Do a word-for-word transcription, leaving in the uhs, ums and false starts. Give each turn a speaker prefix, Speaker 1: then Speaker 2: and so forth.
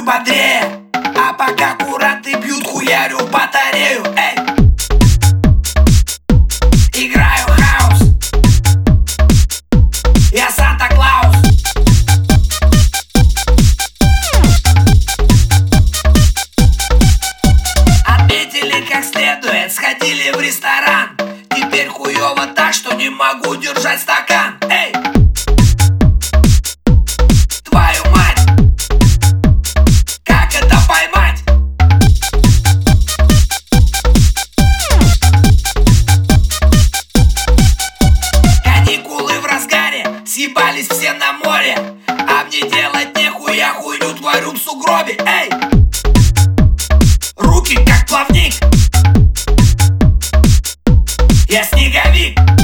Speaker 1: кайфуй бодрее. А пока куранты бьют, хуярю батарею. Эй! Играю хаус. Я Санта-Клаус. Отметили как следует, сходили в ресторан. Теперь хуёво так, что не могу держать стакан. Эй! Твою мать! Как это поймать? Каникулы в разгаре, съебались все на море. А мне делать нехуя, хуйню творю в сугробе. Эй! Руки как плавник. Я снеговик.